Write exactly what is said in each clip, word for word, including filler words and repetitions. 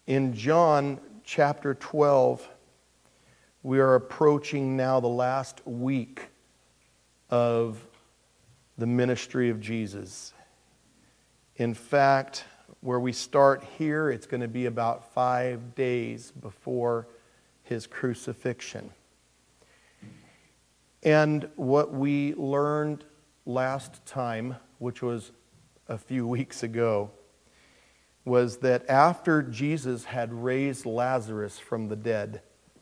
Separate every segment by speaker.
Speaker 1: In John chapter twelve, we are approaching now the last week of the ministry of Jesus. In fact, where we start here, it's going to be about five days before his crucifixion. And what we learned last time, which was a few weeks ago, was that after Jesus had raised Lazarus from the dead,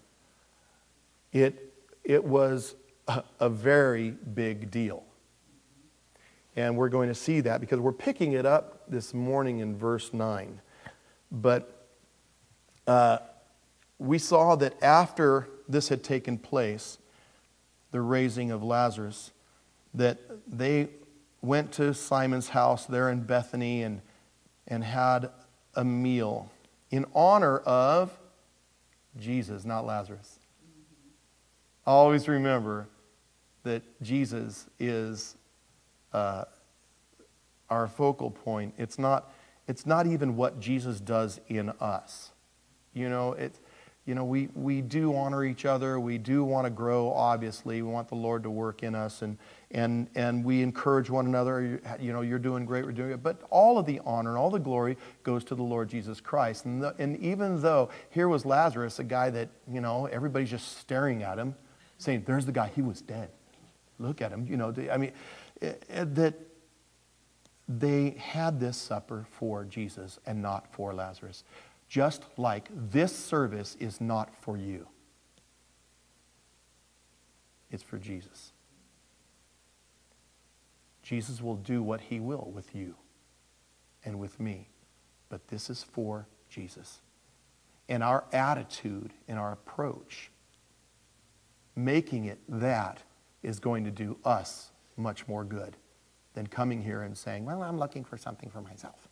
Speaker 1: it, it was a, a very big deal. And we're going to see that because we're picking it up this morning in verse nine. But uh, we saw that after this had taken place, the raising of Lazarus, that they went to Simon's house there in Bethany and, and had a meal in honor of Jesus, not Lazarus. Always remember that Jesus is uh, our focal point. It's not, it's not even what Jesus does in us. You know, it's You know, we, we do honor each other. We do want to grow, obviously. We want the Lord to work in us. And and and we encourage one another. You know, you're doing great, we're doing it. But all of the honor and all the glory goes to the Lord Jesus Christ. And, the, and even though here was Lazarus, a guy that, you know, everybody's just staring at him, saying, there's the guy, he was dead. Look at him. You know, I mean, that they had this supper for Jesus and not for Lazarus. Just like this service is not for you. It's for Jesus. Jesus will do what he will with you and with me. But this is for Jesus. And our attitude and our approach, making it that, is going to do us much more good than coming here and saying, well, I'm looking for something for myself.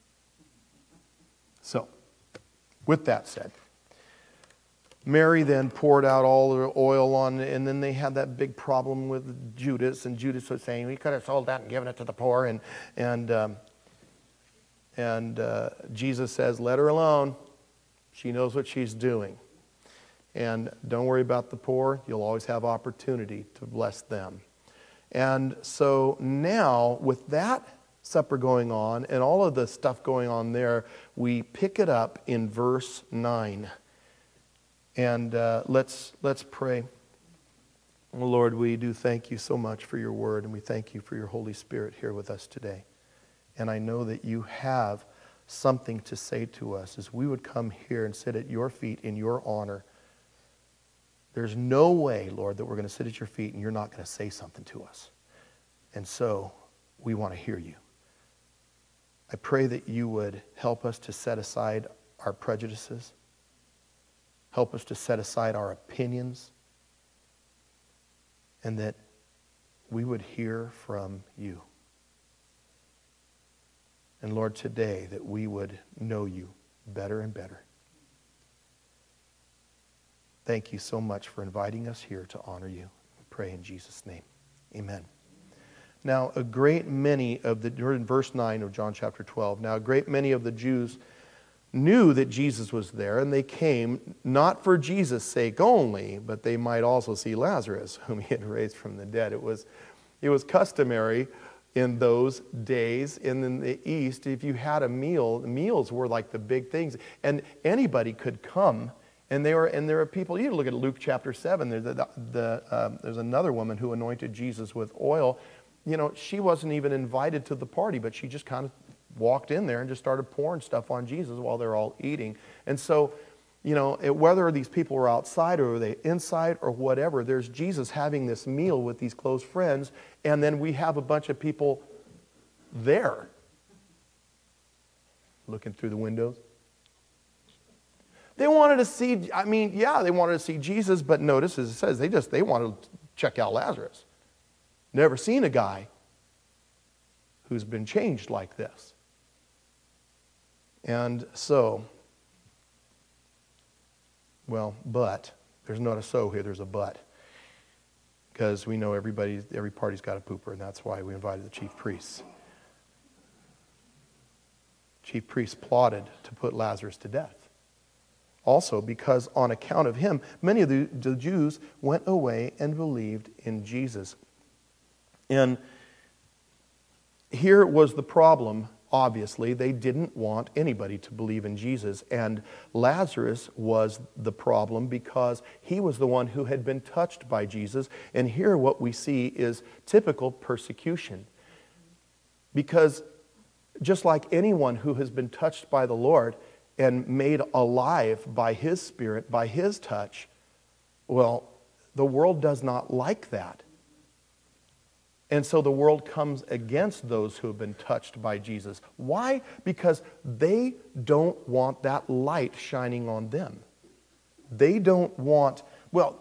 Speaker 1: So, with that said, Mary then poured out all the oil on, and then they had that big problem with Judas, and Judas was saying, we could have sold that and given it to the poor, and and um, and uh, Jesus says, let her alone. She knows what she's doing. And don't worry about the poor. You'll always have opportunity to bless them. And so now, with that supper going on and all of the stuff going on there, we pick it up in verse nine. And uh, let's let's pray. Oh, Lord, we do thank you so much for your word, and we thank you for your Holy Spirit here with us today. And I know that you have something to say to us as we would come here and sit at your feet in your honor. There's no way, Lord, that we're going to sit at your feet and you're not going to say something to us. And so we want to hear you. I pray that you would help us to set aside our prejudices. Help us to set aside our opinions. And that we would hear from you. And Lord, today that we would know you better and better. Thank you so much for inviting us here to honor you. We pray in Jesus' name. Amen. Now, a great many of the, in verse nine of John chapter twelve, now a great many of the Jews knew that Jesus was there, and they came not for Jesus' sake only, but they might also see Lazarus, whom he had raised from the dead. It was, it was customary in those days in the East, if you had a meal, meals were like the big things, and anybody could come. And they were, and there are people. You look at Luke chapter seven. There's, the, the, uh, there's another woman who anointed Jesus with oil. You know, she wasn't even invited to the party, but she just kind of walked in there and just started pouring stuff on Jesus while they're all eating. And so, you know, it, whether these people were outside or were they inside or whatever, there's Jesus having this meal with these close friends, and then we have a bunch of people there looking through the windows. They wanted to see, I mean, yeah, they wanted to see Jesus, but notice, as it says, they just, they wanted to check out Lazarus. Never seen a guy who's been changed like this. And so, well, but, there's not a so here, there's a but. Because we know everybody, every party's got a pooper, and that's why we invited the chief priests. Chief priests plotted to put Lazarus to death. also, because on account of him, many of the, the Jews went away and believed in Jesus. And here was the problem, obviously. They didn't want anybody to believe in Jesus. And Lazarus was the problem because he was the one who had been touched by Jesus. And here what we see is typical persecution. Because just like anyone who has been touched by the Lord and made alive by His Spirit, by His touch, well, the world does not like that. And so the world comes against those who have been touched by Jesus. Why? Because they don't want that light shining on them. They don't want, well,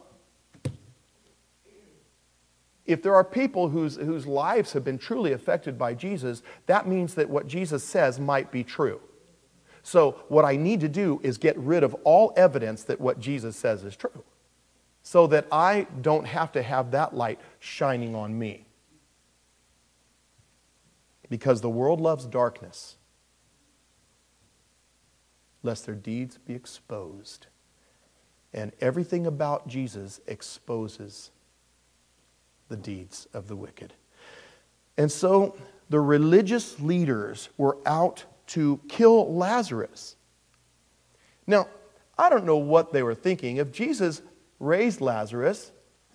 Speaker 1: if there are people whose, whose lives have been truly affected by Jesus, that means that what Jesus says might be true. So what I need to do is get rid of all evidence that what Jesus says is true, so that I don't have to have that light shining on me. Because the world loves darkness, lest their deeds be exposed. And everything about Jesus exposes the deeds of the wicked. And so the religious leaders were out to kill Lazarus. Now, I don't know what they were thinking. If Jesus raised Lazarus,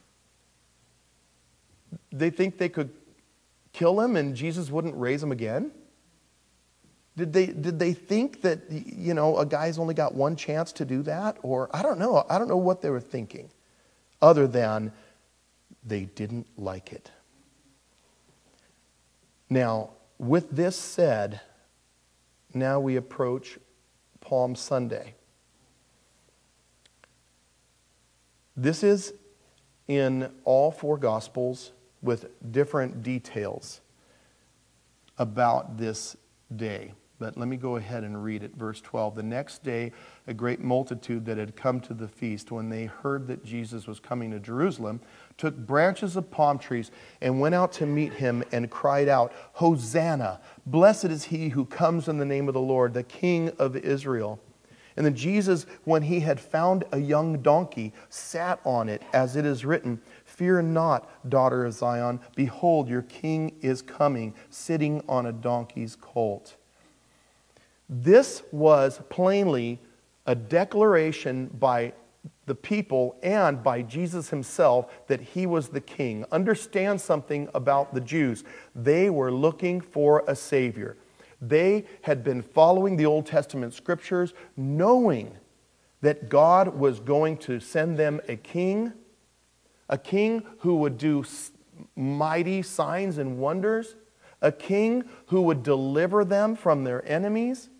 Speaker 1: they think they could kill him and Jesus wouldn't raise him again? Did they, did they think that, you know, a guy's only got one chance to do that? Or I don't know. I don't know what they were thinking, other than they didn't like it. Now, with this said, now we approach Palm Sunday. This is in all four Gospels with different details about this day. But let me go ahead and read it. Verse twelve. The next day, a great multitude that had come to the feast, when they heard that Jesus was coming to Jerusalem, took branches of palm trees and went out to meet him and cried out, Hosanna! Blessed is he who comes in the name of the Lord, the King of Israel. And then Jesus, when he had found a young donkey, sat on it, as it is written, Fear not, daughter of Zion. Behold, your king is coming, sitting on a donkey's colt. This was plainly a declaration by the people and by Jesus himself that he was the king. Understand something about the Jews. They were looking for a Savior. They had been following the Old Testament scriptures, knowing that God was going to send them a king, a king who would do mighty signs and wonders, a king who would deliver them from their enemies.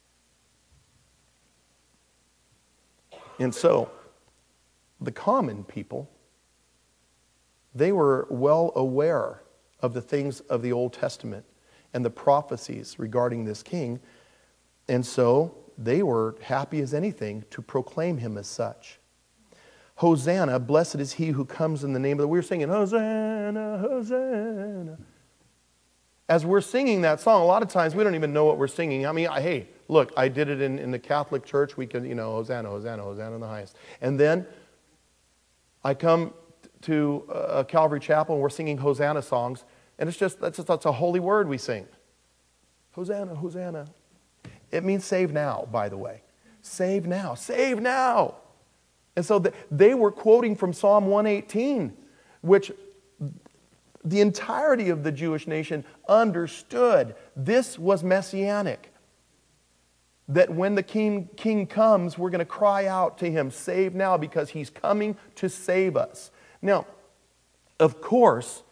Speaker 1: And so, the common people, they were well aware of the things of the Old Testament and the prophecies regarding this king. And so, they were happy as anything to proclaim him as such. Hosanna, blessed is he who comes in the name of the... We were singing, Hosanna, Hosanna. As we're singing that song, a lot of times we don't even know what we're singing. I mean, I, hey, look, I did it in, in the Catholic Church. We can, you know, Hosanna, Hosanna, Hosanna in the highest. And then I come to uh, Calvary Chapel and we're singing Hosanna songs. And it's just, that's, just, that's a holy word we sing. Hosanna, Hosanna. It means save now, by the way. Save now, save now. And so the, they were quoting from Psalm one eighteen, which the entirety of the Jewish nation understood this was messianic. That when the king, king comes, we're going to cry out to him, save now, because he's coming to save us. Now, of course,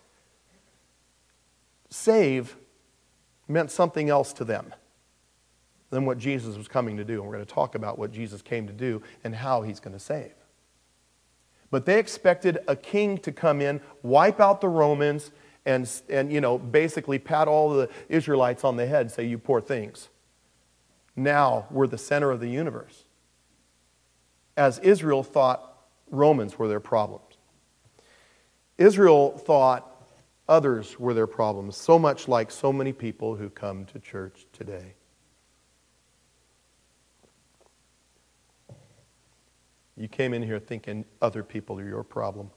Speaker 1: save meant something else to them than what Jesus was coming to do. And we're going to talk about what Jesus came to do and how he's going to save. But they expected a king to come in, wipe out the Romans, and, and you know, basically pat all the Israelites on the head and say, you poor things. Now we're the center of the universe. As Israel thought Romans were their problems. Israel thought others were their problems, so much like so many people who come to church today. You came in here thinking other people are your problem.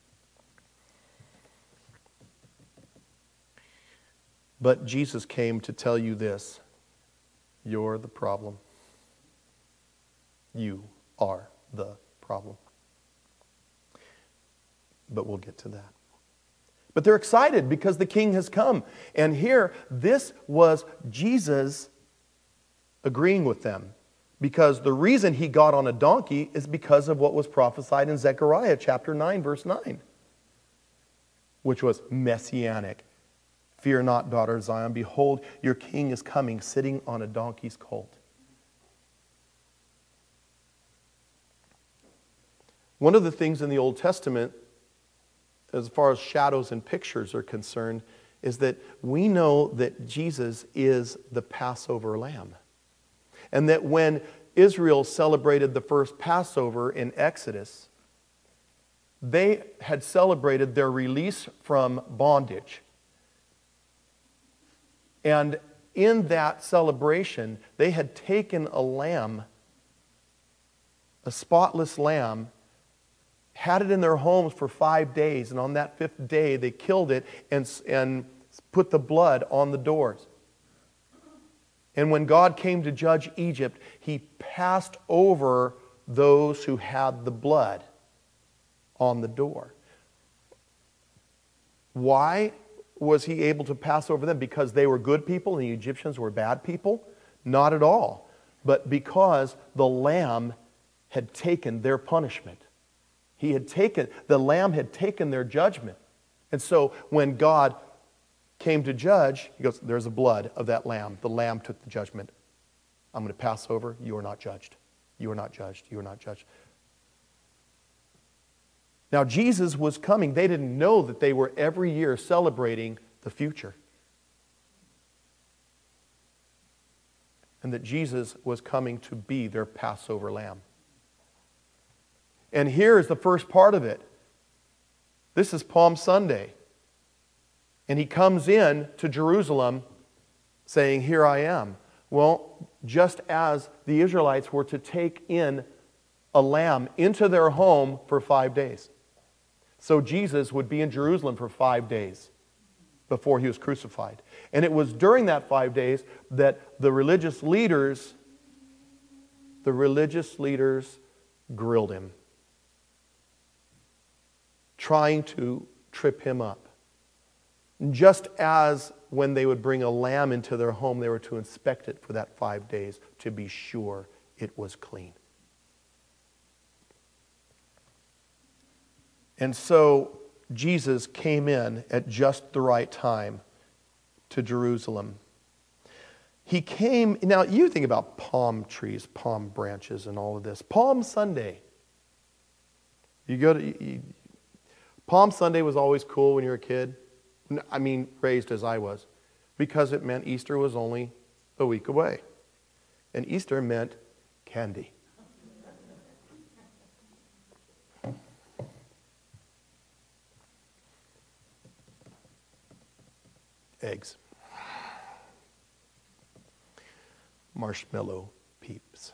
Speaker 1: But Jesus came to tell you this. You're the problem. You are the problem. But we'll get to that. But they're excited because the king has come. And here, this was Jesus agreeing with them. Because the reason he got on a donkey is because of what was prophesied in Zechariah chapter nine, verse nine. Which was messianic. Fear not, daughter of Zion. Behold, your king is coming, sitting on a donkey's colt. One of the things in the Old Testament, as far as shadows and pictures are concerned, is that we know that Jesus is the Passover lamb. And that when Israel celebrated the first Passover in Exodus, they had celebrated their release from bondage. And in that celebration, they had taken a lamb, a spotless lamb, had it in their homes for five days, and on that fifth day they killed it and, and put the blood on the doors. And when God came to judge Egypt, he passed over those who had the blood on the door. Why was he able to pass over them? Because they were good people and the Egyptians were bad people? Not at all. But because the lamb had taken their punishment. He had taken, the lamb had taken their judgment. And so when God came to judge, he goes, there's the blood of that lamb. The lamb took the judgment. I'm going to pass over. You are not judged. You are not judged. You are not judged. Now Jesus was coming. They didn't know that they were every year celebrating the future. And that Jesus was coming to be their Passover lamb. And here is the first part of it. This is Palm Sunday. And he comes in to Jerusalem saying, here I am. Well, just as the Israelites were to take in a lamb into their home for five days. So Jesus would be in Jerusalem for five days before he was crucified. And it was during that five days that the religious leaders, the religious leaders grilled him, trying to trip him up. Just as when they would bring a lamb into their home, they were to inspect it for that five days to be sure it was clean. And so Jesus came in at just the right time to Jerusalem. He came, now you think about palm trees, palm branches and all of this. Palm Sunday. You go to, you, Palm Sunday was always cool when you were a kid. I mean, raised as I was. Because it meant Easter was only a week away. And Easter meant candy. Eggs. Marshmallow peeps.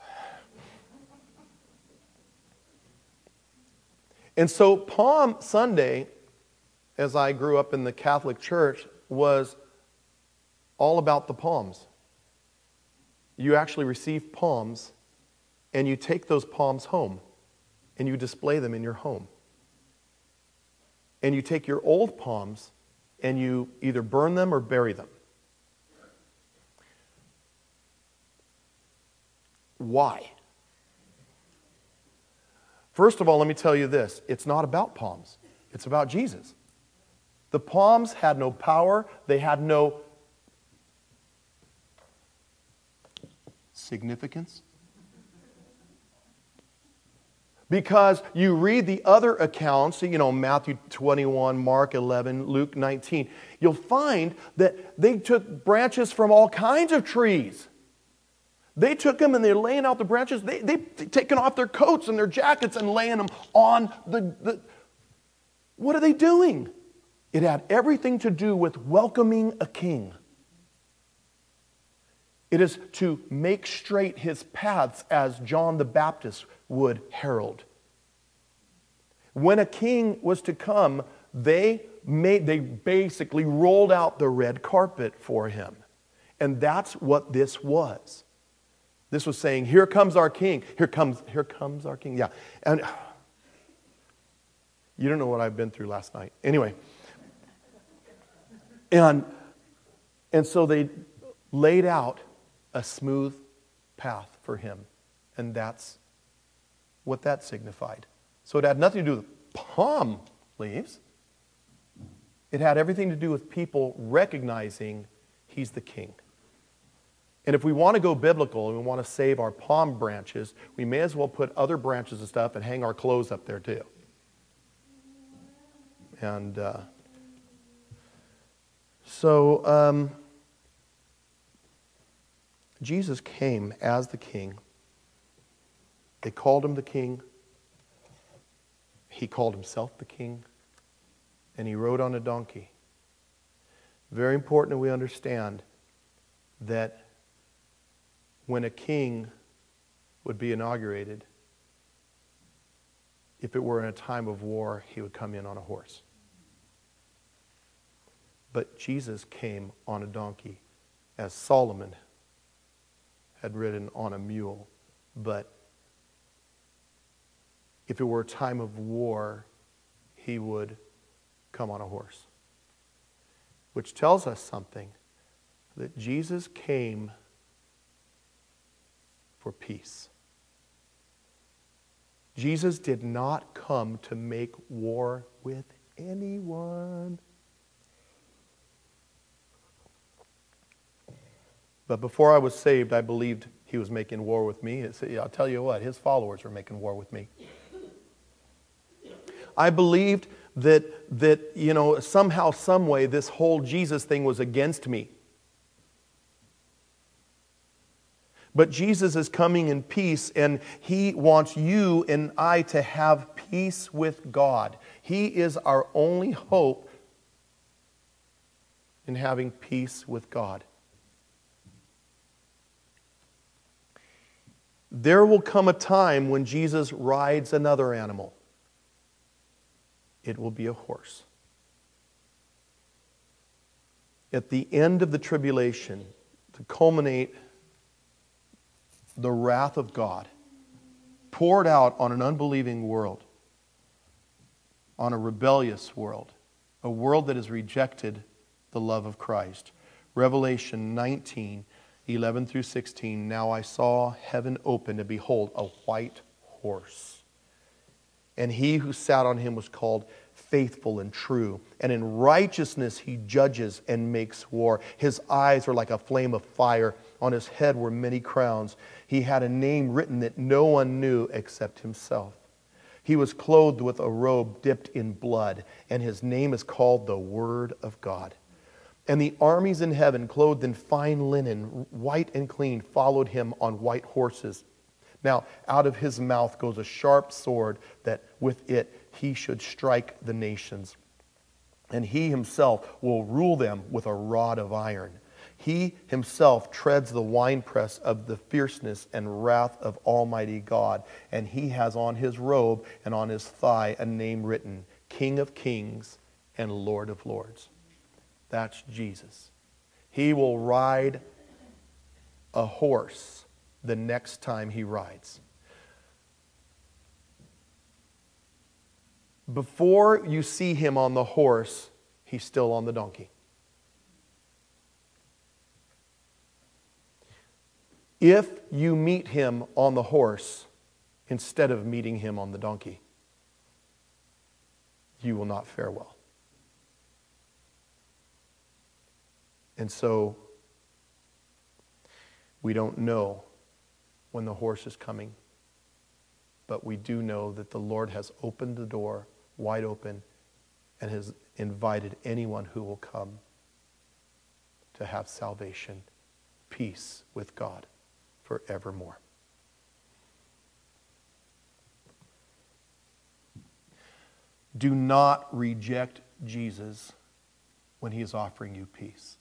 Speaker 1: And so Palm Sunday, as I grew up in the Catholic Church, was all about the palms. You actually receive palms, and you take those palms home, and you display them in your home. And you take your old palms, and you either burn them or bury them. Why? First of all, let me tell you this. It's not about palms. It's about Jesus. The palms had no power. They had no significance. Because you read the other accounts, you know, Matthew twenty-one, Mark eleven, Luke nineteen, you'll find that they took branches from all kinds of trees. They took them and they're laying out the branches. They, they've taken off their coats and their jackets and laying them on the, the... What are they doing? It had everything to do with welcoming a king. It is to make straight his paths as John the Baptist would herald When a king was to come, they made they basically rolled out the red carpet for him. And that's what this was. This was saying, here comes our king. Here comes, here comes our king. Yeah. And you don't know what I've been through last night. Anyway. And, and so they laid out a smooth path for him. And that's what that signified. So it had nothing to do with palm leaves. It had everything to do with people recognizing he's the king. And if we want to go biblical and we want to save our palm branches, we may as well put other branches of stuff and hang our clothes up there too. And uh, so um, Jesus came as the king. They called him the king. He called himself the king. And he rode on a donkey. Very important that we understand that when a king would be inaugurated, if it were in a time of war, he would come in on a horse. But Jesus came on a donkey, as Solomon had ridden on a mule. But if it were a time of war, he would come on a horse. Which tells us something, that Jesus came for peace. Jesus did not come to make war with anyone. But before I was saved, I believed he was making war with me. I'll tell you what, his followers were making war with me. I believed that, that you know, somehow, some way, this whole Jesus thing was against me. But Jesus is coming in peace, and he wants you and I to have peace with God. He is our only hope in having peace with God. There will come a time when Jesus rides another animal. It will be a horse. At the end of the tribulation, to culminate the wrath of God poured out on an unbelieving world, on a rebellious world, a world that has rejected the love of Christ. Revelation nineteen, eleven through sixteen, now I saw heaven open, and behold, a white horse. And he who sat on him was called Faithful and True. And in righteousness he judges and makes war. His eyes were like a flame of fire. On his head were many crowns. He had a name written that no one knew except himself. He was clothed with a robe dipped in blood, and his name is called the Word of God. And the armies in heaven, clothed in fine linen, white and clean, followed him on white horses. Now, out of his mouth goes a sharp sword, that with it he should strike the nations. And he himself will rule them with a rod of iron. He himself treads the winepress of the fierceness and wrath of Almighty God. And he has on his robe and on his thigh a name written, King of Kings and Lord of Lords. That's Jesus. He will ride a horse the next time he rides. Before you see him on the horse, he's still on the donkey. If you meet him on the horse instead of meeting him on the donkey, you will not fare well. And so, we don't know when the horse is coming, but we do know that the Lord has opened the door wide open and has invited anyone who will come to have salvation, peace with God forevermore. Do not reject Jesus when he is offering you peace.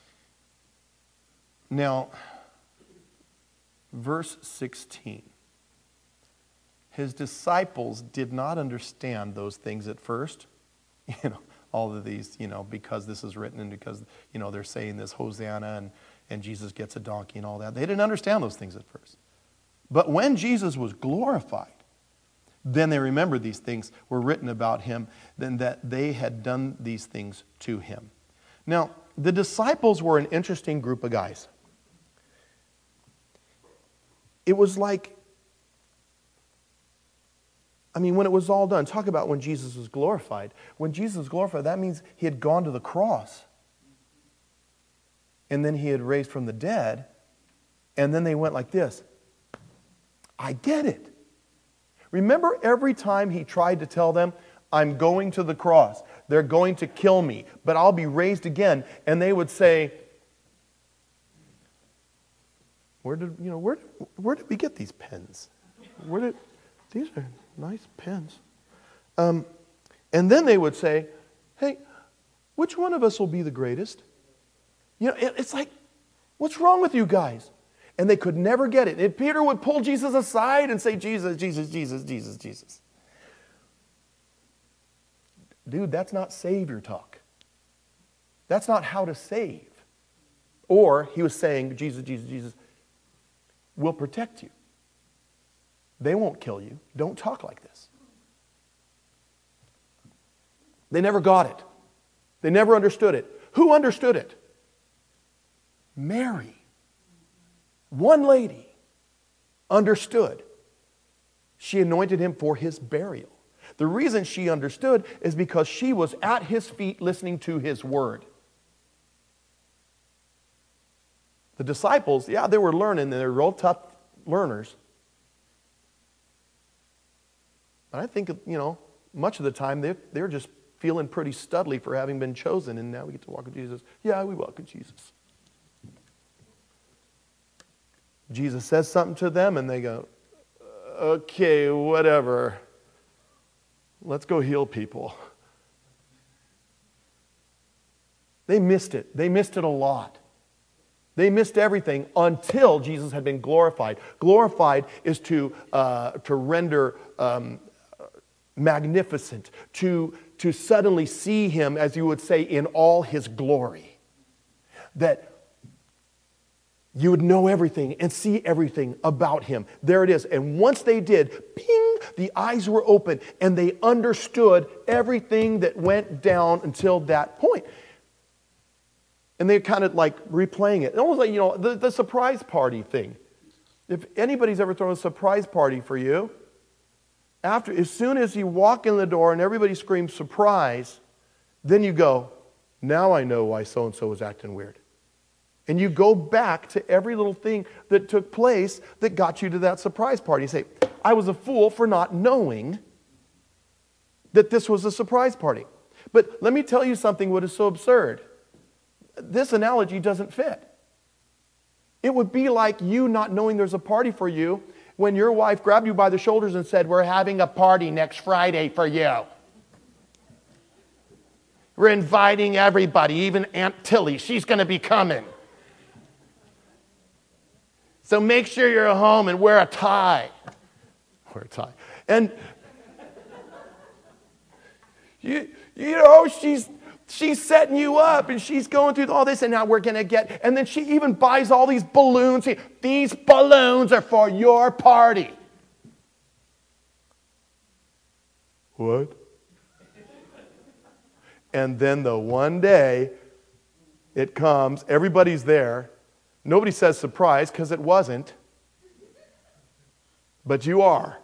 Speaker 1: Now, verse sixteen. his disciples did not understand those things at first. You know, all of these, you know, because this is written and because, you know, they're saying this Hosanna and, and Jesus gets a donkey and all that. They didn't understand those things at first. But when Jesus was glorified, then they remembered these things were written about him, then that they had done these things to him. Now, the disciples were an interesting group of guys. It was like, I mean, when it was all done, talk about when Jesus was glorified. When Jesus was glorified, that means he had gone to the cross. And then he had raised from the dead. And then they went like this. I get it. Remember every time he tried to tell them, I'm going to the cross. They're going to kill me, but I'll be raised again. And they would say, where did, you know, where, where did we get these pens? Where did, these are nice pens. Um, and then they would say, hey, which one of us will be the greatest? You know, it, it's like, what's wrong with you guys? And they could never get it. And Peter would pull Jesus aside and say, Jesus, Jesus, Jesus, Jesus, Jesus. Dude, that's not Savior talk. That's not how to save. Or he was saying, Jesus, Jesus, Jesus, will protect you. They won't kill you. Don't talk like this. They never got it. They never understood it. Who understood it? Mary. One lady understood. She anointed him for his burial. The reason she understood is because she was at his feet listening to his word. The disciples, yeah, they were learning, and they were real tough learners. But I think, you know, much of the time they're, they're just feeling pretty studly for having been chosen, and now we get to walk with Jesus. Yeah, we walk with Jesus. Jesus says something to them, and they go, okay, whatever. Let's go heal people. They missed it. They missed it a lot. They missed everything until Jesus had been glorified. Glorified is to, uh, to render um, magnificent, to, to suddenly see him, as you would say, in all his glory. That you would know everything and see everything about him. There it is. And once they did, ping, the eyes were open and they understood everything that went down until that point. And they're kind of like replaying it. Almost like, you know, the, the surprise party thing. If anybody's ever thrown a surprise party for you, after, as soon as you walk in the door and everybody screams surprise, then you go, now I know why so-and-so was acting weird. And you go back to every little thing that took place that got you to that surprise party. You say, I was a fool for not knowing that this was a surprise party. But let me tell you something what is so absurd. This analogy doesn't fit. It would be like you not knowing there's a party for you when your wife grabbed you by the shoulders and said, we're having a party next Friday for you. We're inviting everybody, even Aunt Tilly. She's going to be coming. So make sure you're at home and wear a tie. Wear a tie. And you, you know, she's she's setting you up and she's going through all this, and now we're going to get, and then she even buys all these balloons. These balloons are for your party. What? And then the one day it comes, everybody's there. Nobody says surprise because it wasn't. But you are.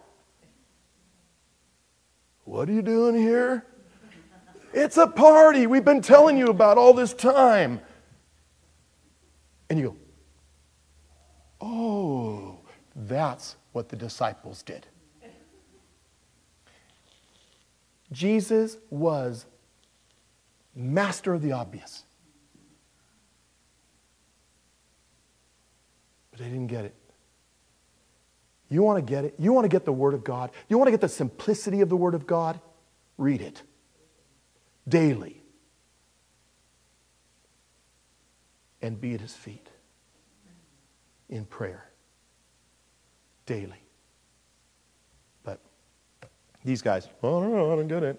Speaker 1: What are you doing here? It's a party we've been telling you about all this time. And you go, oh, that's what the disciples did. Jesus was master of the obvious. But they didn't get it. You want to get it? You want to get the Word of God? You want to get the simplicity of the Word of God? Read it. Daily. And be at His feet. In prayer. Daily. But These guys, well, I don't know, I don't get it.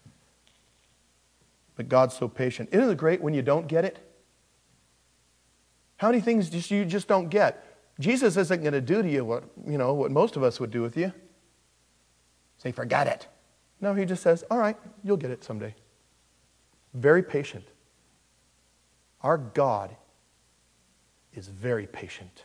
Speaker 1: But God's so patient. Isn't it great when you don't get it? How many things just you just don't get? Jesus isn't going to do to you what, you know, what most of us would do with you. Say, forget it. No, he just says, all right, you'll get it someday. Very patient. Our God is very patient.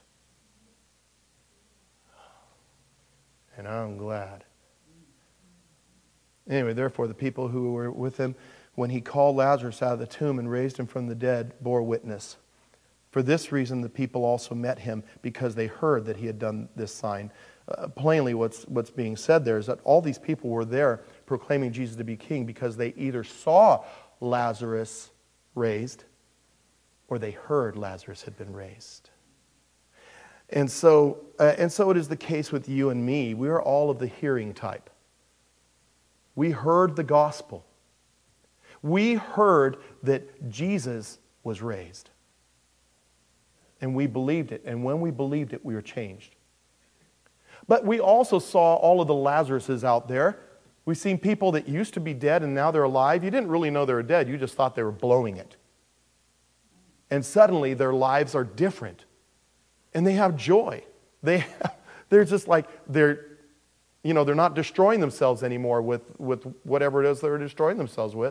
Speaker 1: And I'm glad. Anyway, therefore, the people who were with him when he called Lazarus out of the tomb and raised him from the dead bore witness. For this reason, the people also met him, because they heard that he had done this sign. Uh, plainly, what's, what's being said there is that all these people were there proclaiming Jesus to be king because they either saw Lazarus raised or they heard Lazarus had been raised. And so, uh, and so it is the case with you and me. We are all of the hearing type. We heard the gospel. We heard that Jesus was raised. And we believed it. And when we believed it, we were changed. But we also saw all of the Lazaruses out there. We've seen people that used to be dead and now they're alive. You didn't really know they were dead. You just thought they were blowing it. And suddenly their lives are different. And they have joy. They, they're just like, they're, you know, they're not destroying themselves anymore with, with whatever it is they're destroying themselves with.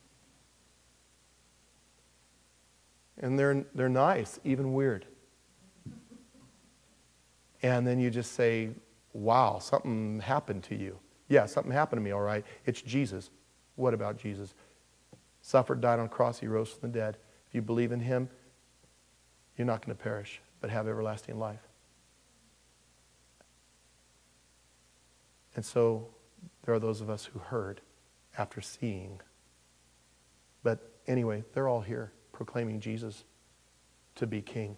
Speaker 1: And they're, they're nice, even weird. And then you just say, wow, something happened to you. Yeah, something happened to me, all right. It's Jesus. What about Jesus? Suffered, died on a cross, he rose from the dead. If you believe in him, you're not going to perish, but have everlasting life. And so there are those of us who heard after seeing. But anyway, they're all here proclaiming Jesus to be king.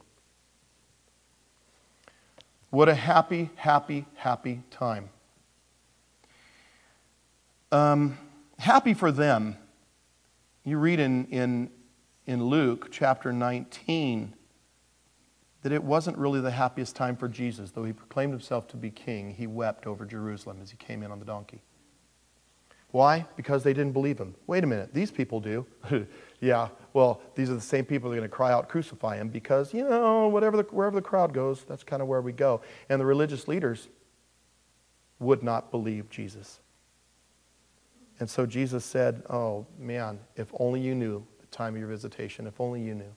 Speaker 1: What a happy, happy, happy time. Um, happy for them. You read in, in, in Luke chapter nineteen that it wasn't really the happiest time for Jesus. Though he proclaimed himself to be king, he wept over Jerusalem as he came in on the donkey. Why? Because they didn't believe him. Wait a minute, these people do. Yeah, well, these are the same people that are going to cry out, crucify him, because, you know, whatever the, wherever the crowd goes, that's kind of where we go. And the religious leaders would not believe Jesus. And so Jesus said, oh, man, if only you knew the time of your visitation, if only you knew.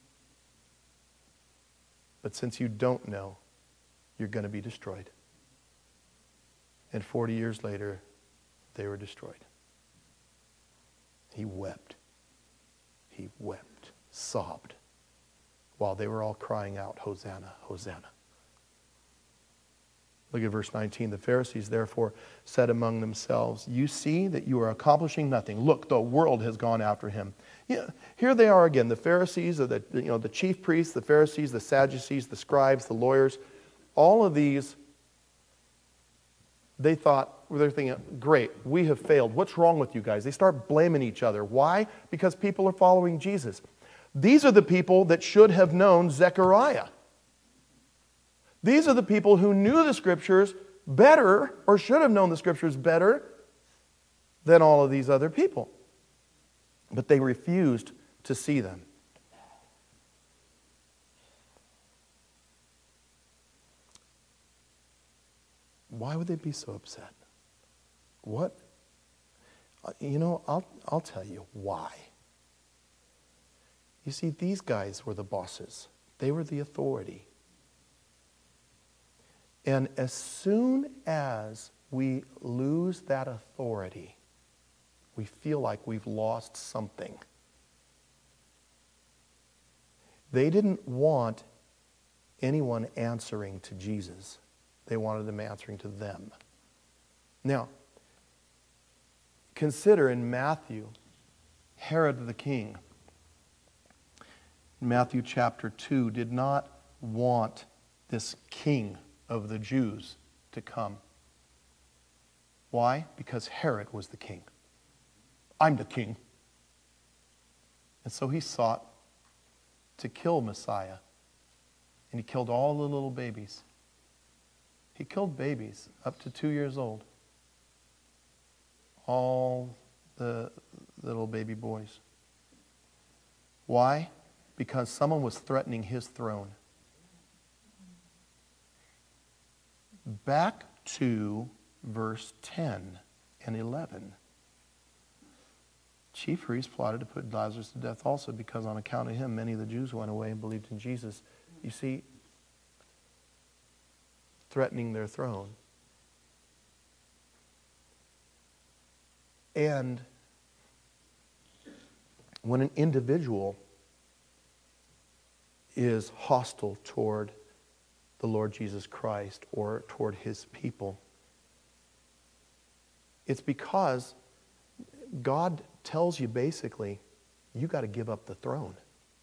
Speaker 1: But since you don't know, you're going to be destroyed. And forty years later, they were destroyed. He wept. He wept, sobbed, while they were all crying out, Hosanna, Hosanna. Look at verse nineteen. The Pharisees therefore said among themselves, you see that you are accomplishing nothing. Look, the world has gone after him. Yeah, here they are again, the Pharisees, or the, you know, the chief priests, the Pharisees, the Sadducees, the scribes, the lawyers. All of these, they thought, they're thinking, great, we have failed. What's wrong with you guys? They start blaming each other. Why? Because people are following Jesus. These are the people that should have known Zechariah. These are the people who knew the Scriptures better, or should have known the Scriptures better than all of these other people. But they refused to see them. Why would they be so upset? What? You know, I'll, I'll tell you why. You see, these guys were the bosses. They were the authority. And as soon as we lose that authority, we feel like we've lost something. They didn't want anyone answering to Jesus. They wanted them answering to them. Now, consider in Matthew, Herod the king, Matthew chapter two, did not want this king of the Jews to come. Why? Because Herod was the king. I'm the king. And so he sought to kill Messiah. And he killed all the little babies. He killed babies up to two years old. all the little baby boys. Why? Because someone was threatening his throne. Back to verse ten and eleven. Chief priests plotted to put Lazarus to death also, because on account of him many of the Jews went away and believed in Jesus. You see, threatening their throne. And when an individual is hostile toward the Lord Jesus Christ or toward his people, it's because God tells you basically, you got to give up the throne.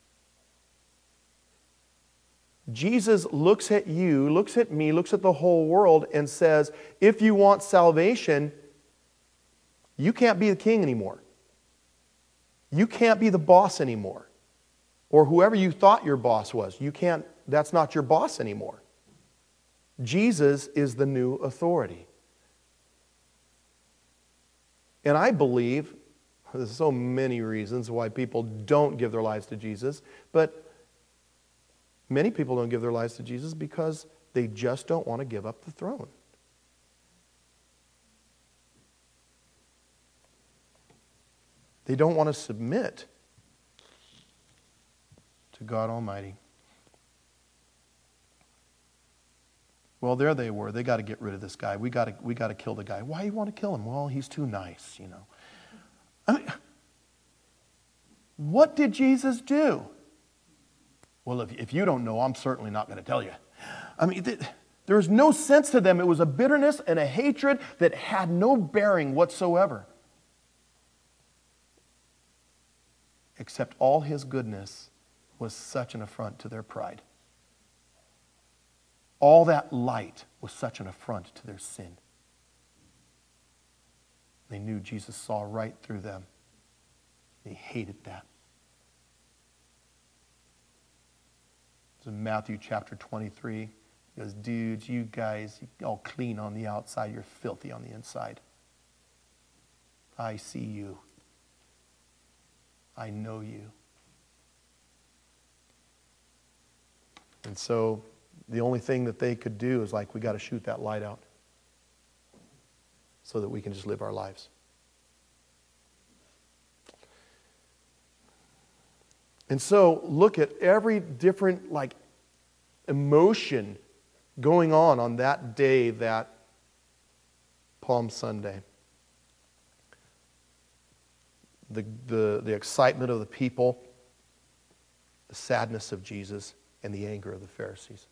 Speaker 1: Jesus looks at you, looks at me, looks at the whole world and says, if you want salvation, you can't be the king anymore. You can't be the boss anymore. Or whoever you thought your boss was, you can't, that's not your boss anymore. Jesus is the new authority. And I believe, there's so many reasons why people don't give their lives to Jesus, but many people don't give their lives to Jesus because they just don't want to give up the throne. They don't want to submit to God Almighty. Well, there they were. They got to get rid of this guy. We got to we got to kill the guy. Why do you want to kill him? Well, he's too nice, you know. I mean, what did Jesus do? Well, if, if you don't know, I'm certainly not going to tell you. I mean, th- there was no sense to them. It was a bitterness and a hatred that had no bearing whatsoever. Except all his goodness was such an affront to their pride. All that light was such an affront to their sin. They knew Jesus saw right through them. They hated that. It's in Matthew chapter twenty-three. He goes, dudes, you guys, you're all clean on the outside. You're filthy on the inside. I see you. I know you. And so the only thing that they could do is like, we got to shoot that light out so that we can just live our lives. And so look at every different like emotion going on on that day, that Palm Sunday. The, the, the excitement of the people, the sadness of Jesus, and the anger of the Pharisees.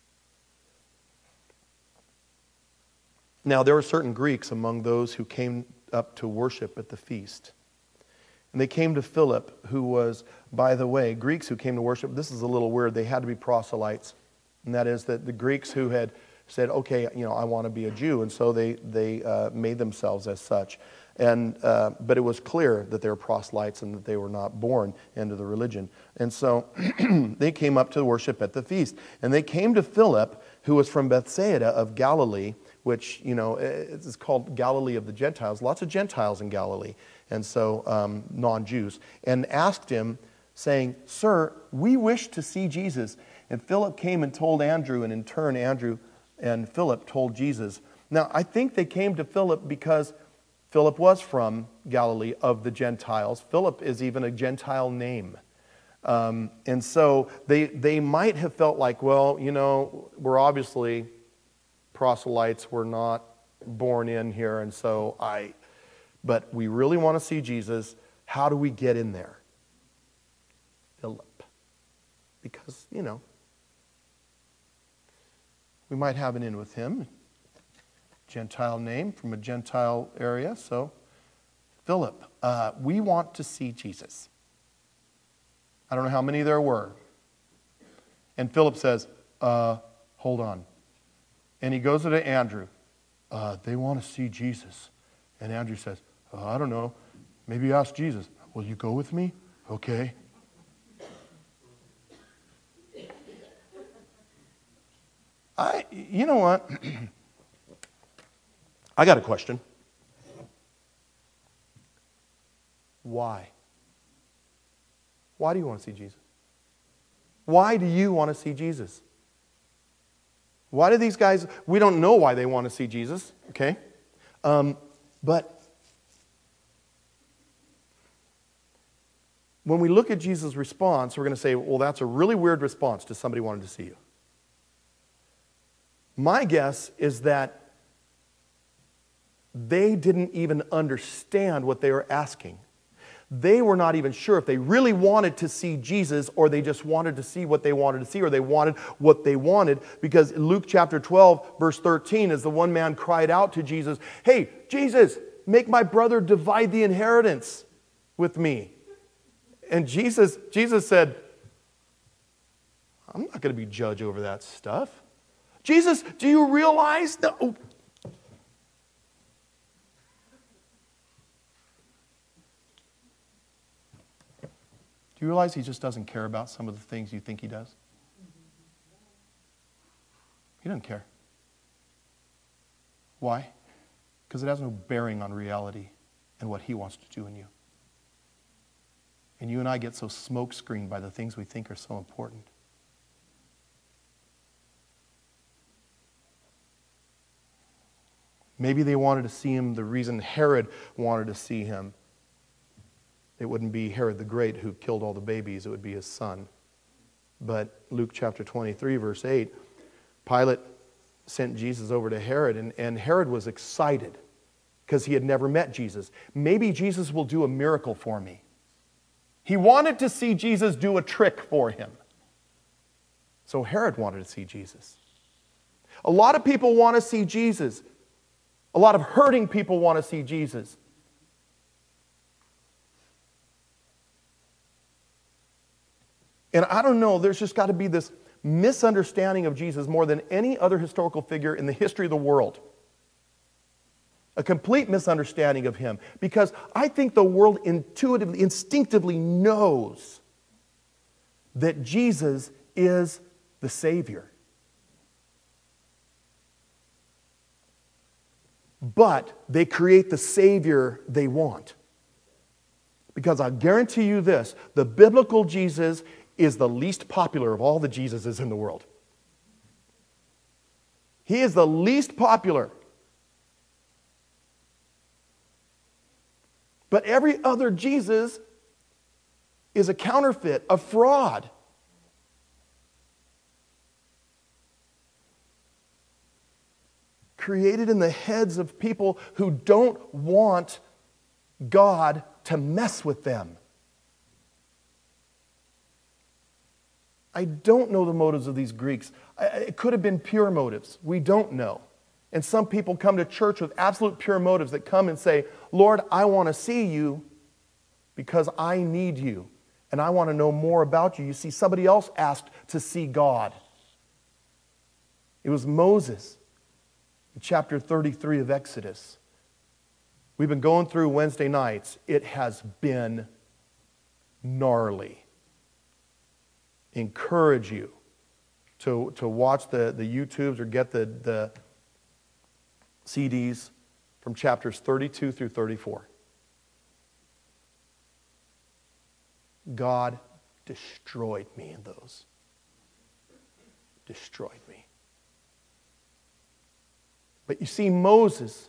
Speaker 1: Now, there were certain Greeks among those who came up to worship at the feast. And they came to Philip, who was, by the way, Greeks who came to worship, this is a little weird, they had to be proselytes. And that is that the Greeks who had said, okay, you know, I want to be a Jew. And so they, they uh, made themselves as such. And uh, but it was clear that they were proselytes and that they were not born into the religion. And so they came up to worship at the feast. And they came to Philip, who was from Bethsaida of Galilee, which, you know, it's called Galilee of the Gentiles. Lots of Gentiles in Galilee, and so um, non-Jews. And asked him, saying, Sir, we wish to see Jesus. And Philip came and told Andrew, and in turn Andrew and Philip told Jesus. Now, I think they came to Philip because Philip was from Galilee of the Gentiles. Philip is even a Gentile name. Um, and so they they might have felt like, well, you know, we're obviously proselytes. We're not born in here. And so I, but we really want to see Jesus. How do we get in there? Philip. Because, you know, we might have an in with him. Gentile name from a Gentile area. So, Philip, uh, we want to see Jesus. I don't know how many there were. And Philip says, uh, hold on. And he goes to Andrew. Uh, they want to see Jesus. And Andrew says, uh, I don't know. Maybe ask Jesus. Will you go with me? Okay. I, you know what? I got a question. Why? Why do you want to see Jesus? Why do you want to see Jesus? Why do these guys, we don't know why they want to see Jesus, okay? Um, but when we look at Jesus' response, we're going to say, well, that's a really weird response to somebody wanting to see you. My guess is that they didn't even understand what they were asking. They were not even sure if they really wanted to see Jesus or they just wanted to see what they wanted to see or they wanted what they wanted, because Luke chapter twelve verse thirteen, as the one man cried out to Jesus, "Hey, Jesus, make my brother divide the inheritance with me." And Jesus, Jesus said, "I'm not going to be judge over that stuff. Jesus, do you realize that..." Oh. Do you realize he just doesn't care about some of the things you think he does? He doesn't care. Why? Because it has no bearing on reality and what he wants to do in you. And you and I get so smoke-screened by the things we think are so important. Maybe they wanted to see him the reason Herod wanted to see him. It wouldn't be Herod the Great who killed all the babies. It would be his son. But Luke chapter twenty-three, verse eight, Pilate sent Jesus over to Herod, and, and Herod was excited because he had never met Jesus. Maybe Jesus will do a miracle for me. He wanted to see Jesus do a trick for him. So Herod wanted to see Jesus. A lot of people want to see Jesus. A lot of hurting people want to see Jesus. And I don't know, there's just got to be this misunderstanding of Jesus more than any other historical figure in the history of the world. A complete misunderstanding of him. Because I think the world intuitively, instinctively knows that Jesus is the Savior. But they create the Savior they want. Because I guarantee you this, the biblical Jesus is the least popular of all the Jesuses in the world. He is the least popular. But every other Jesus is a counterfeit, a fraud. Created in the heads of people who don't want God to mess with them. I don't know the motives of these Greeks. It could have been pure motives. We don't know. And some people come to church with absolute pure motives that come and say, "Lord, I want to see you because I need you. And I want to know more about you." You see, somebody else asked to see God. It was Moses in chapter thirty-three of Exodus. We've been going through Wednesday nights. It has been gnarly. Encourage you to, to watch the, the YouTubes or get the, the C Ds from chapters thirty-two through thirty-four. God destroyed me in those. Destroyed me. But you see, Moses,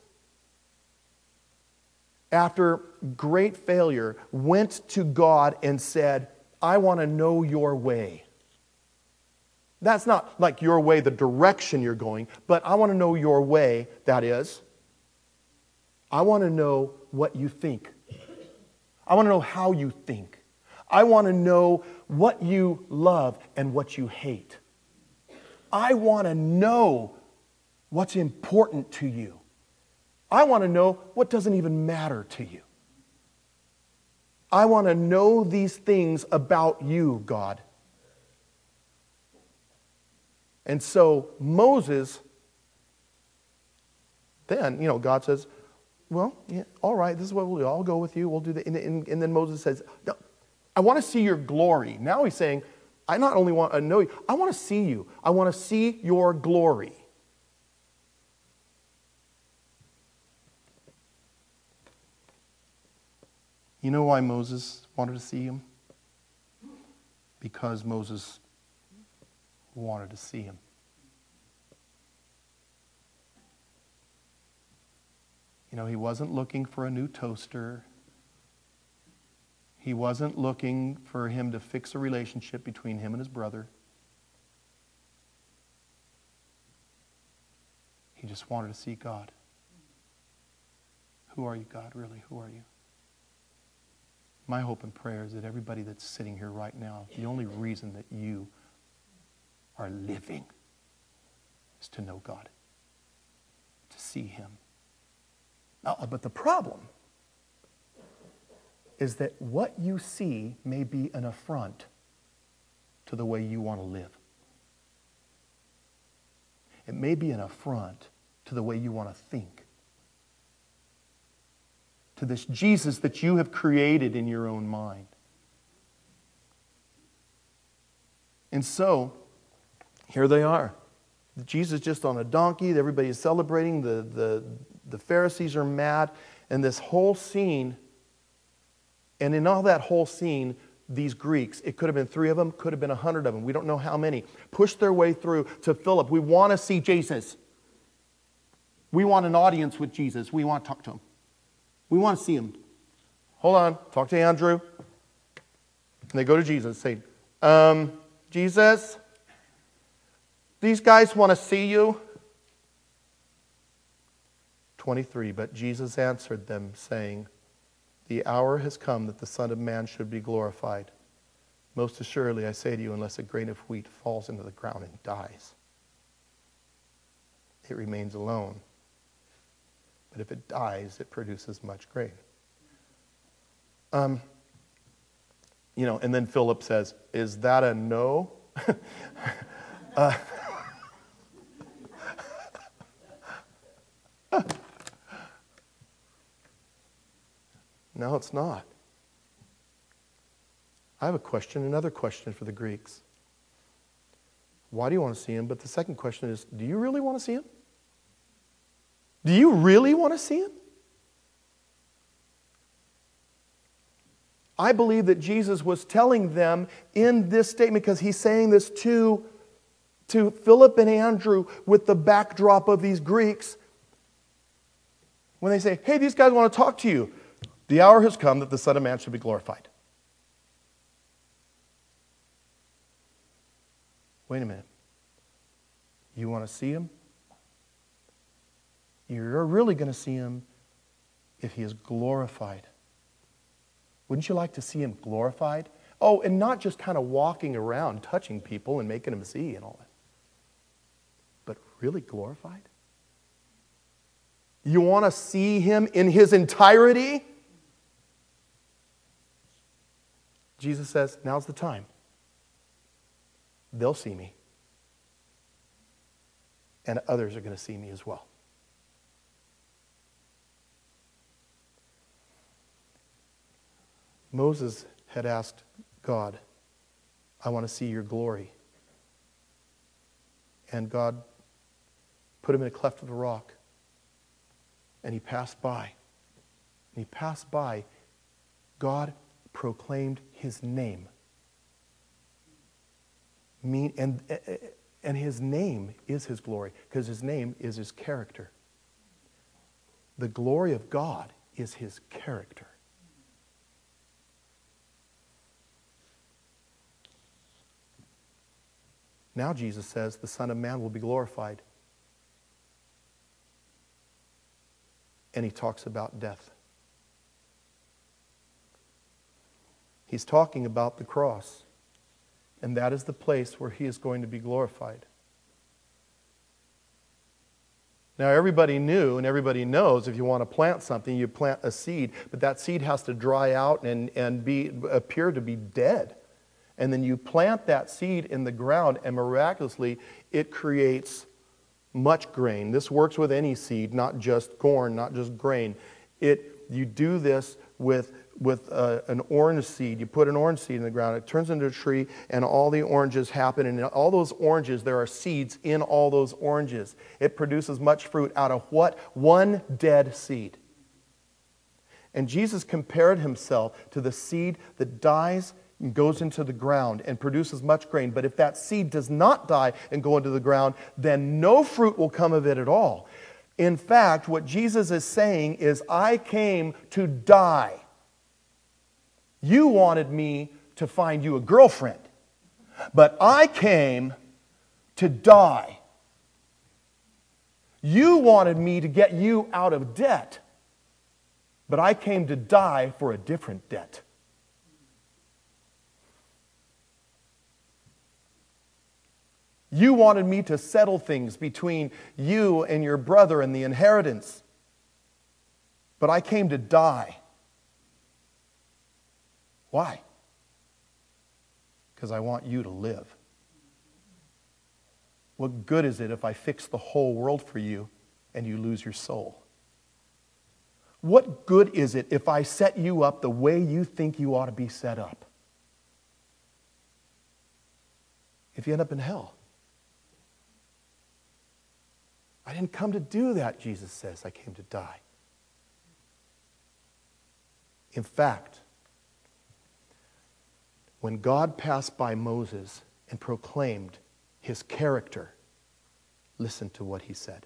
Speaker 1: after great failure, went to God and said, "I want to know your way." That's not like your way, the direction you're going, but I want to know your way, that is. I want to know what you think. I want to know how you think. I want to know what you love and what you hate. I want to know what's important to you. I want to know what doesn't even matter to you. I want to know these things about you, God. And so Moses, then, you know, God says, "Well, yeah, all right, this is what we'll do. I'll go with you. We'll do that." And, and, and then Moses says, "No, I want to see your glory." Now he's saying, I not only want to know you, I want to see you. I want to see your glory. You know why Moses wanted to see him? Because Moses wanted to see him. You know, he wasn't looking for a new toaster. He wasn't looking for him to fix a relationship between him and his brother. He just wanted to see God. Who are you, God, really? Who are you? My hope and prayer is that everybody that's sitting here right now, the only reason that you are living is to know God, to see Him. Now, but the problem is that what you see may be an affront to the way you want to live. It may be an affront to the way you want to think. To this Jesus that you have created in your own mind. And so, here they are. Jesus just on a donkey. Everybody is celebrating. The, the, the Pharisees are mad. And this whole scene, and in all that whole scene, these Greeks, it could have been three of them, could have been a hundred of them. We don't know how many. Pushed their way through to Philip. We want to see Jesus. We want an audience with Jesus. We want to talk to him. We want to see him. Hold on. Talk to Andrew. And they go to Jesus. Say, um, Jesus, these guys want to see you. twenty-three, but Jesus answered them, saying, the hour has come that the Son of Man should be glorified. Most assuredly, I say to you, unless a grain of wheat falls into the ground and dies, it remains alone. But if it dies, it produces much grain. Um, you know, and then Philip says, is that a no? uh, No, it's not. I have a question, another question for the Greeks. Why do you want to see him? But the second question is, do you really want to see him? Do you really want to see him? I believe that Jesus was telling them in this statement, because he's saying this to, to Philip and Andrew with the backdrop of these Greeks. When they say, hey, these guys want to talk to you. The hour has come that the Son of Man should be glorified. Wait a minute. You want to see him? You're really going to see him if he is glorified. Wouldn't you like to see him glorified? Oh, and not just kind of walking around, touching people and making them see and all that. But really glorified? You want to see him in his entirety? Jesus says, now's the time. They'll see me. And others are going to see me as well. Moses had asked God, I want to see your glory. And God put him in a cleft of the rock. And he passed by. And he passed by. God proclaimed his name. Mean, and, and his name is his glory, because his name is his character. The glory of God is his character. Now Jesus says the Son of Man will be glorified. And he talks about death. He's talking about the cross. And that is the place where he is going to be glorified. Now everybody knew and everybody knows if you want to plant something, you plant a seed, but that seed has to dry out and, and be, appear to be dead. And then you plant that seed in the ground and miraculously it creates much grain. This works with any seed, not just corn, not just grain. It, you do this with with uh, an orange seed. You put an orange seed in the ground, it turns into a tree, and all the oranges happen. And in all those oranges, there are seeds in all those oranges. It produces much fruit out of what? One dead seed. And Jesus compared himself to the seed that dies and goes into the ground and produces much grain. But if that seed does not die and go into the ground, then no fruit will come of it at all. In fact, what Jesus is saying is, I came to die. You wanted me to find you a girlfriend, but I came to die. You wanted me to get you out of debt, but I came to die for a different debt. You wanted me to settle things between you and your brother and the inheritance, but I came to die. Why? Because I want you to live. What good is it if I fix the whole world for you and you lose your soul? What good is it if I set you up the way you think you ought to be set up? If you end up in hell. I didn't come to do that, Jesus says. I came to die. In fact, when God passed by Moses and proclaimed his character, listen to what he said.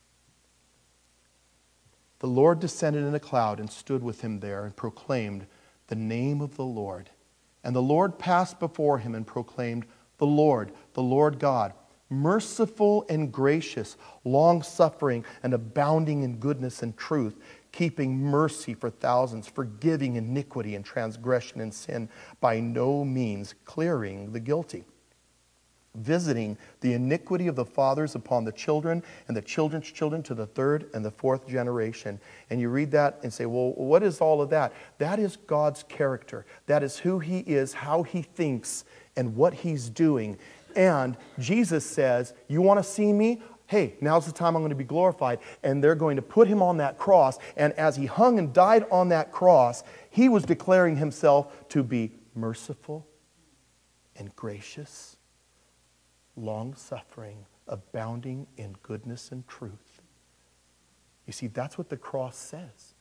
Speaker 1: The Lord descended in a cloud and stood with him there and proclaimed the name of the Lord. And the Lord passed before him and proclaimed, the Lord, the Lord God, merciful and gracious, long-suffering and abounding in goodness and truth, keeping mercy for thousands, forgiving iniquity and transgression and sin, by no means clearing the guilty, visiting the iniquity of the fathers upon the children and the children's children to the third and the fourth generation. And you read that and say, well, what is all of that? That is God's character. That is who he is, how he thinks, and what he's doing. And Jesus says, you want to see me? Hey, now's the time I'm going to be glorified. And they're going to put him on that cross. And as he hung and died on that cross, he was declaring himself to be merciful and gracious, long-suffering, abounding in goodness and truth. You see, that's what the cross says.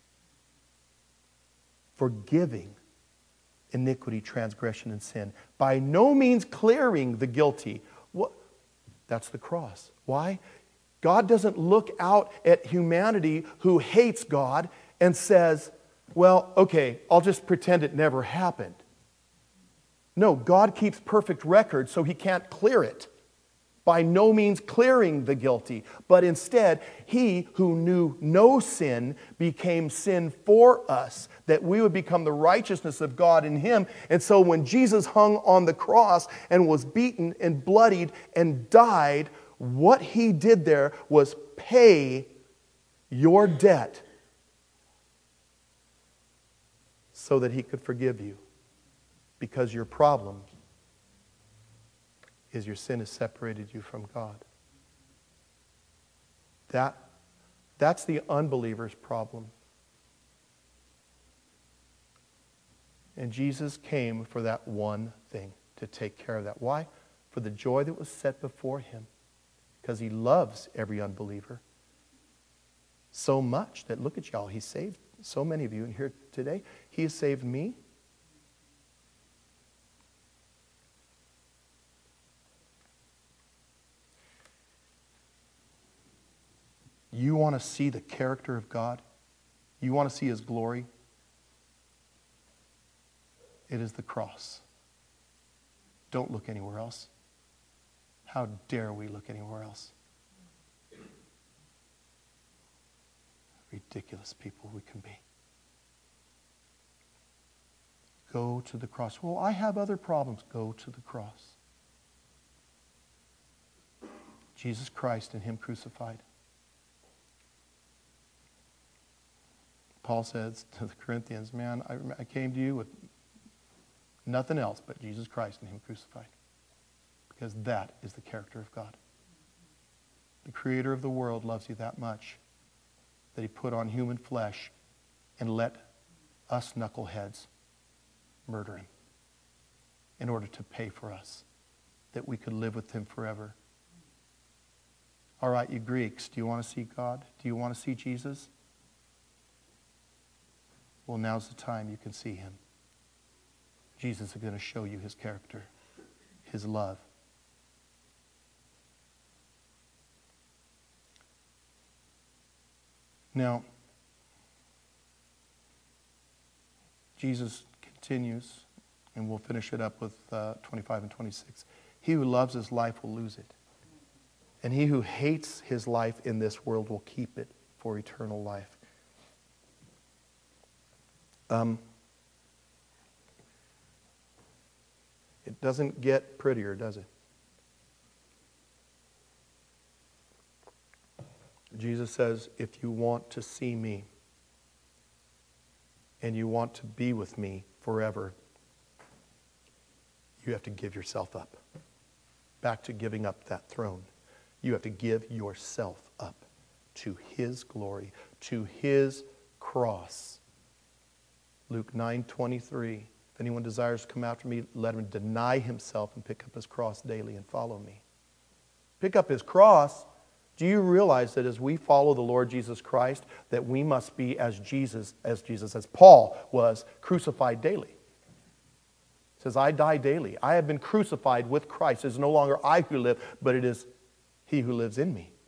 Speaker 1: Forgiving iniquity, transgression, and sin. By no means clearing the guilty. What? That's the cross. Why? God doesn't look out at humanity who hates God and says, well, okay, I'll just pretend it never happened. No, God keeps perfect record, so he can't clear it. By no means clearing the guilty, but instead, he who knew no sin became sin for us, that we would become the righteousness of God in him. And so when Jesus hung on the cross and was beaten and bloodied and died, what he did there was pay your debt so that he could forgive you. Because your problem is your sin has separated you from God. That, that's the unbeliever's problem. And Jesus came for that one thing, to take care of that. Why? For the joy that was set before him. Because he loves every unbeliever so much that, look at y'all, he saved so many of you in here today. He has saved me. You want to see the character of God? You want to see his glory? It is the cross. Don't look anywhere else. How dare we look anywhere else? Ridiculous people we can be. Go to the cross. Well, I have other problems. Go to the cross. Jesus Christ and him crucified. Paul says to the Corinthians, man, I, I came to you with nothing else but Jesus Christ and him crucified. Because that is the character of God. The creator of the world loves you that much that he put on human flesh and let us knuckleheads murder him in order to pay for us, that we could live with him forever. All right, you Greeks, do you want to see God? Do you want to see Jesus? well, now's the time you can see him. Jesus is going to show you his character, his love. Now, Jesus continues, and we'll finish it up with uh, twenty-five and twenty-six. He who loves his life will lose it. And he who hates his life in this world will keep it for eternal life. Um, it doesn't get prettier, does it? Jesus says, if you want to see me and you want to be with me forever, you have to give yourself up. Back to giving up that throne. You have to give yourself up to his glory, to his cross. Luke nine twenty-three. If anyone desires to come after me, let him deny himself and pick up his cross daily and follow me. Pick up his cross. Do you realize that as we follow the Lord Jesus Christ, that we must be as Jesus, as Jesus, as Paul was, crucified daily? It says, I die daily. I have been crucified with Christ. It is no longer I who live, but it is he who lives in me.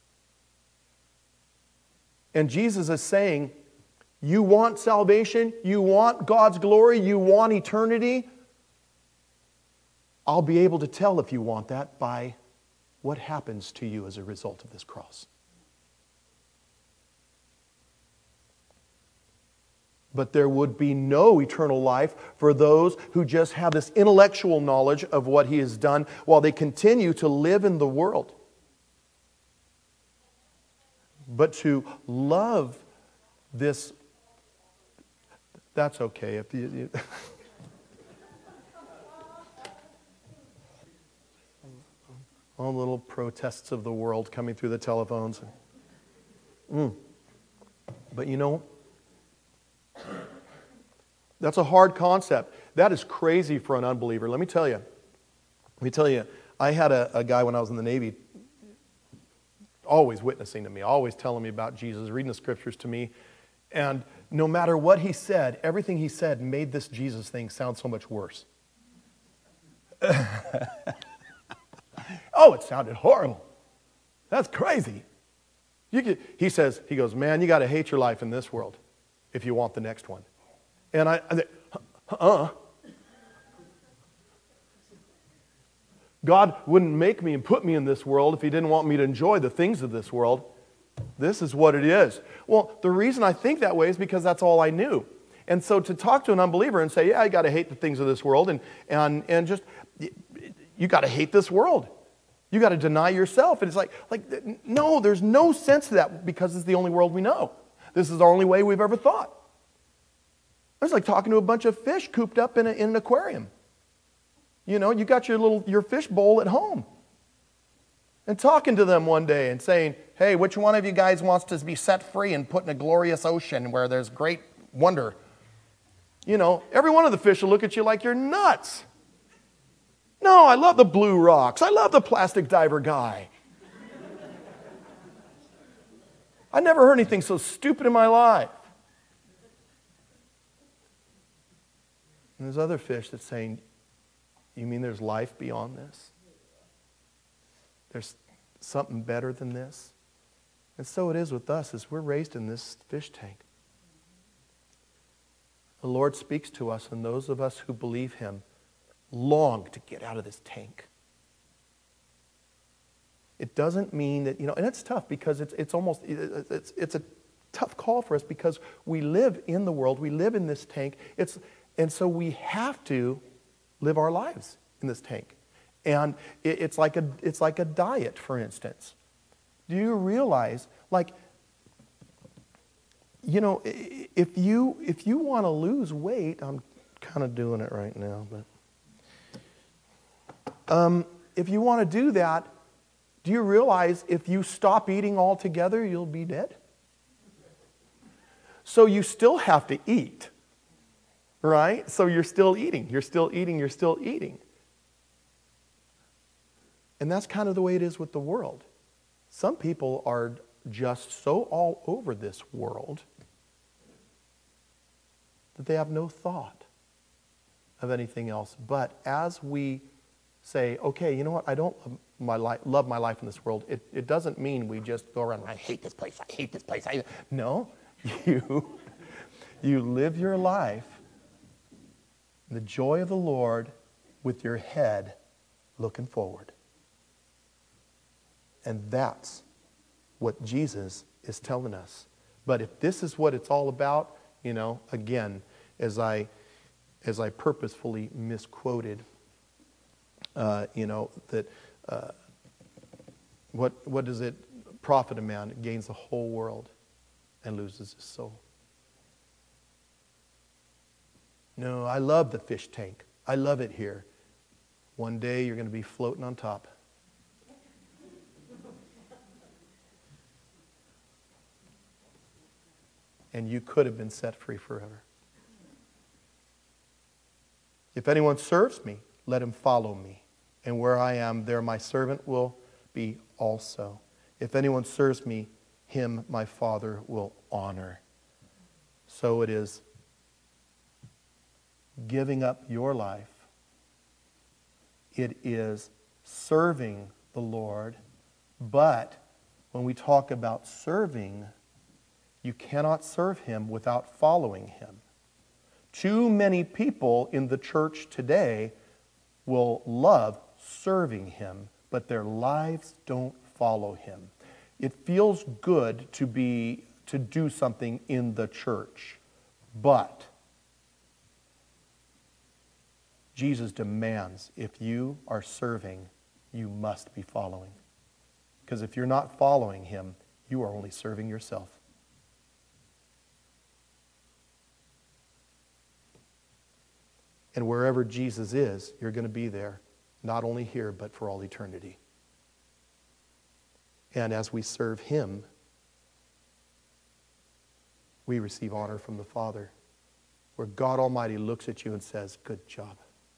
Speaker 1: And Jesus is saying, you want salvation? You want God's glory? You want eternity? I'll be able to tell if you want that by what happens to you as a result of this cross. But there would be no eternal life for those who just have this intellectual knowledge of what he has done while they continue to live in the world. But to love this, that's okay. If you, you all the little protests of the world coming through the telephones. Mm. But you know, that's a hard concept. That is crazy for an unbeliever. Let me tell you. Let me tell you, I had a, a guy when I was in the Navy always witnessing to me, always telling me about Jesus, reading the scriptures to me. And no matter what he said, everything he said made this Jesus thing sound so much worse. Oh, it sounded horrible. That's crazy. You could, he says, he goes, man, you got to hate your life in this world if you want the next one. And I, I uh, God wouldn't make me and put me in this world if he didn't want me to enjoy the things of this world. This is what it is. Well, the reason I think that way is because that's all I knew. And so to talk to an unbeliever and say, yeah, you got to hate the things of this world and, and, and just, you got to hate this world. You got to deny yourself. And it's like, like, no, there's no sense to that because it's the only world we know. This is the only way we've ever thought. It's like talking to a bunch of fish cooped up in, a, in an aquarium. You know, you got your little your fish bowl at home. And talking to them one day and saying, hey, which one of you guys wants to be set free and put in a glorious ocean where there's great wonder? You know, every one of the fish will look at you like you're nuts. No, I love the blue rocks. I love the plastic diver guy. I never heard anything so stupid in my life. And there's other fish that's saying, you mean there's life beyond this? There's something better than this? And so it is with us as we're raised in this fish tank. The Lord speaks to us, and those of us who believe him long to get out of this tank. It doesn't mean that, you know, and it's tough because it's it's almost, it's it's a tough call for us because we live in the world, we live in this tank. It's and so we have to live our lives in this tank. And it, it's like a it's like a diet, for instance. Do you realize, like, you know, if you if you want to lose weight, I'm kind of doing it right now, but um, if you want to do that, do you realize if you stop eating altogether, you'll be dead? So you still have to eat, right? So you're still eating, you're still eating, you're still eating. And that's kind of the way it is with the world. Some people are just so all over this world that they have no thought of anything else. But as we say, okay, you know what, I don't love my life, love my life in this world, it, it doesn't mean we just go around, I hate this place, I hate this place. I... No, you, you live your life in the joy of the Lord with your head looking forward. And that's what Jesus is telling us. But if this is what it's all about, you know, again, as I as I purposefully misquoted, uh, you know, that uh, what what does it profit a man? It gains the whole world and loses his soul. No, I love the fish tank. I love it here. One day you're going to be floating on top. And you could have been set free forever. If anyone serves me, let him follow me. And where I am, there my servant will be also. If anyone serves me, him my Father will honor. So it is giving up your life. It is serving the Lord. But when we talk about serving, you cannot serve him without following him. Too many people in the church today will love serving him, but their lives don't follow him. It feels good to be to do something in the church, but Jesus demands if you are serving, you must be following. Because if you're not following him, you are only serving yourself. And wherever Jesus is, you're going to be there, not only here, but for all eternity. And as we serve him, we receive honor from the Father, where God Almighty looks at you and says, good job.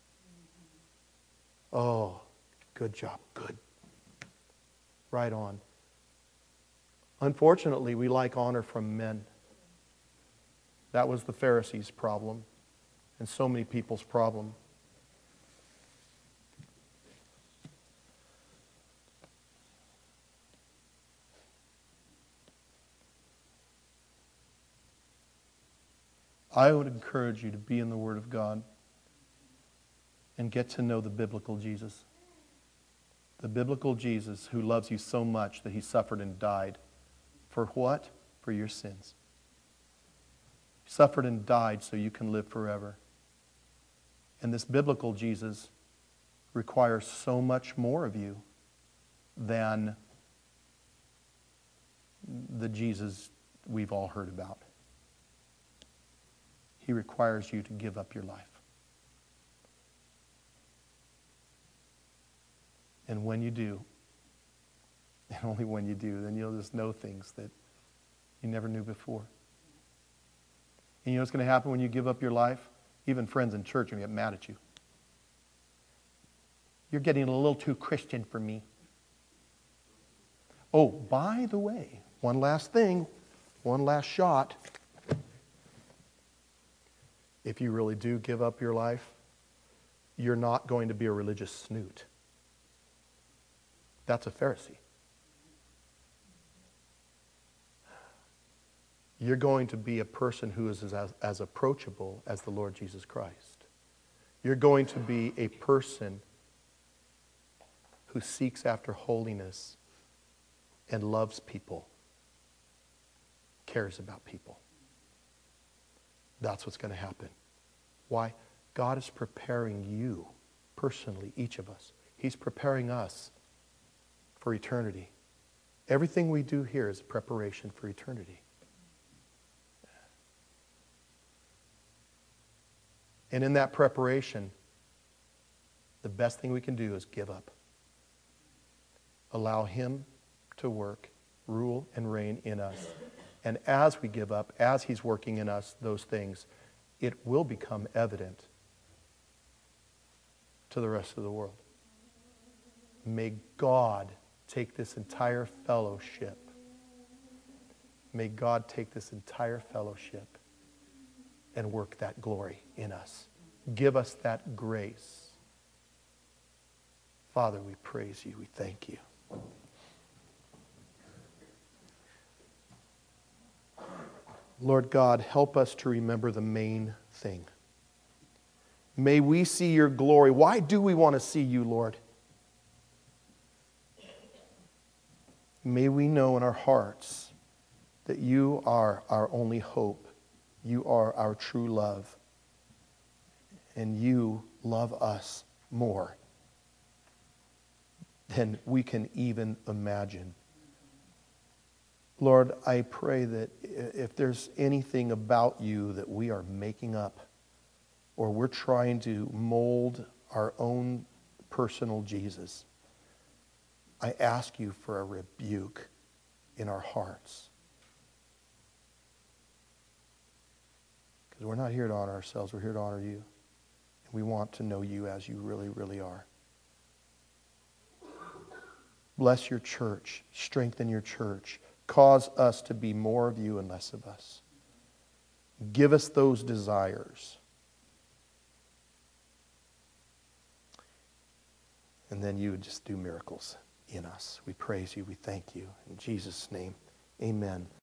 Speaker 1: Oh, good job, good. Right on. Unfortunately, we like honor from men. That was the Pharisees' problem. And so many people's problem. I would encourage you to be in the Word of God and get to know the biblical Jesus. The biblical Jesus who loves you so much that he suffered and died. For what? For your sins. He suffered and died so you can live forever. And this biblical Jesus requires so much more of you than the Jesus we've all heard about. He requires you to give up your life. And when you do, and only when you do, then you'll just know things that you never knew before. And you know what's going to happen when you give up your life? Even friends in church are going to get mad at you. You're getting a little too Christian for me. Oh, by the way, one last thing, one last shot. If you really do give up your life, you're not going to be a religious snoot. That's a Pharisee. You're going to be a person who is as, as approachable as the Lord Jesus Christ. You're going to be a person who seeks after holiness and loves people, cares about people. That's what's going to happen. Why? God is preparing you, personally, each of us. He's preparing us for eternity. Everything we do here is preparation for eternity. And in that preparation, the best thing we can do is give up. Allow him to work, rule, and reign in us. And as we give up, as he's working in us those things, it will become evident to the rest of the world. May God take this entire fellowship. May God take this entire fellowship and work that glory in us. Give us that grace. Father, we praise you. We thank you. Lord God, help us to remember the main thing. May we see your glory. Why do we want to see you, Lord? May we know in our hearts that you are our only hope. You are our true love. And you love us more than we can even imagine. Lord, I pray that if there's anything about you that we are making up, or we're trying to mold our own personal Jesus, I ask you for a rebuke in our hearts. Because we're not here to honor ourselves, we're here to honor you. And we want to know you as you really, really are. Bless your church. Strengthen your church. Cause us to be more of you and less of us. Give us those desires. And then you would just do miracles in us. We praise you. We thank you. In Jesus' name, amen.